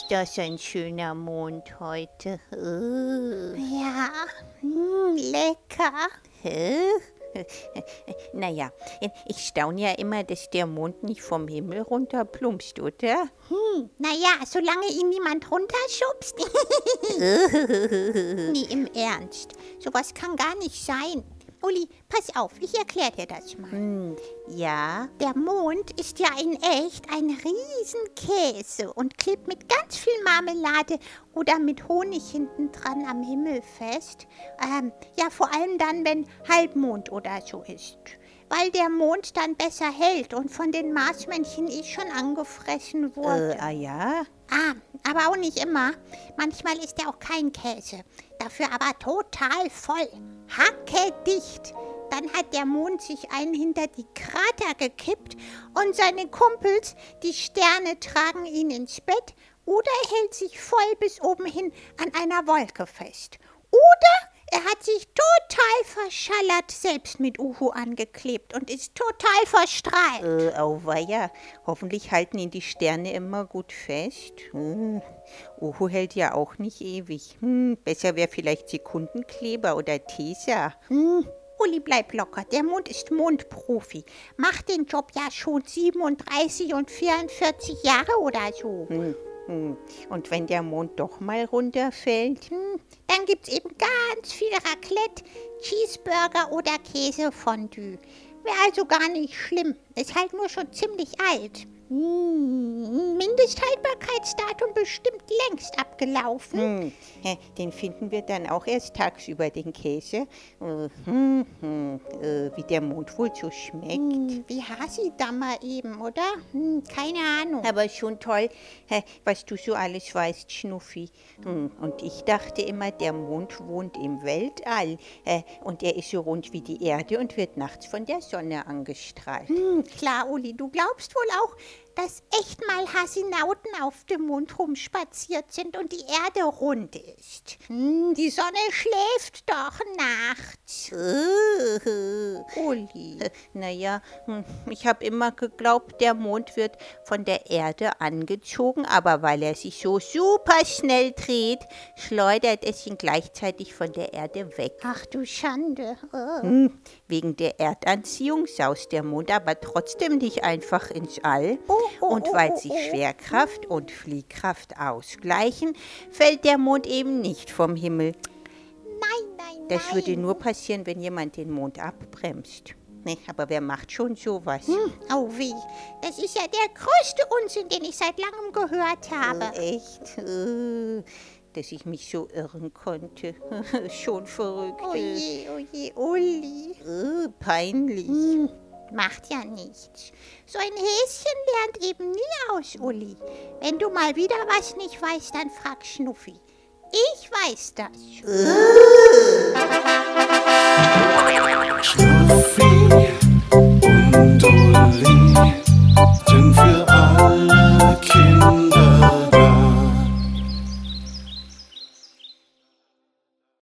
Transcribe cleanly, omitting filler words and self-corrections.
das ein schöner Mond heute. Ja, lecker. Naja, ich staune ja immer, dass der Mond nicht vom Himmel runterplumpst, oder? Naja, solange ihn niemand runterschubst. Nee, im Ernst. Sowas kann gar nicht sein. Uli, pass auf, ich erkläre dir das mal. Ja. Der Mond ist ja in echt ein Riesenkäse und klebt mit ganz viel Marmelade oder mit Honig hinten dran am Himmel fest. Ja, vor allem dann, wenn Halbmond oder so ist. Weil der Mond dann besser hält und von den Marsmännchen schon angefressen wurde. Ja? Aber auch nicht immer. Manchmal ist er auch kein Käse. Dafür aber total voll. Hackedicht. Dann hat der Mond sich einen hinter die Krater gekippt und seine Kumpels, die Sterne, tragen ihn ins Bett oder er hält sich voll bis oben hin an einer Wolke fest. Oder er hat sich total verschallert selbst mit Uhu angeklebt und ist total verstrahlt. Auweia, hoffentlich halten ihn die Sterne immer gut fest. Uhu hält ja auch nicht ewig. Besser wäre vielleicht Sekundenkleber oder Tesa. Uli, bleib locker, der Mond ist Mondprofi. Macht den Job ja schon 37 und 44 Jahre oder so. Und wenn der Mond doch mal runterfällt? Dann gibt's eben ganz viel Raclette, Cheeseburger oder Käsefondue. Wäre also gar nicht schlimm. Ist halt nur schon ziemlich alt. Mindesthaltbarkeitsdatum bestimmt längst abgelaufen. Den finden wir dann auch erst tagsüber, den Käse. Wie der Mond wohl so schmeckt. Wie Hasi da mal eben, oder? Keine Ahnung. Aber schon toll, was du so alles weißt, Schnuffi. Und ich dachte immer, der Mond wohnt im Weltall. Und er ist so rund wie die Erde und wird nachts von der Sonne angestrahlt. Klar, Uli, du glaubst wohl auch, dass echt mal Hasinauten auf dem Mond rumspaziert sind und die Erde rund ist. Die Sonne schläft doch nachts. Uli. Naja, ich habe immer geglaubt, der Mond wird von der Erde angezogen, aber weil er sich so super schnell dreht, schleudert es ihn gleichzeitig von der Erde weg. Ach du Schande. Wegen der Erdanziehung saust der Mond aber trotzdem nicht einfach ins All. Und weil sich Schwerkraft und Fliehkraft ausgleichen, fällt der Mond eben nicht vom Himmel. Nein. Das würde nur passieren, wenn jemand den Mond abbremst. Aber wer macht schon sowas? Oh wie, das ist ja der größte Unsinn, den ich seit langem gehört habe. Echt? Dass ich mich so irren konnte. Schon verrückt. Oje, Uli. Peinlich. Macht ja nichts. So ein Häschen lernt eben nie aus, Uli. Wenn du mal wieder was nicht weißt, dann frag Schnuffi. Ich weiß das.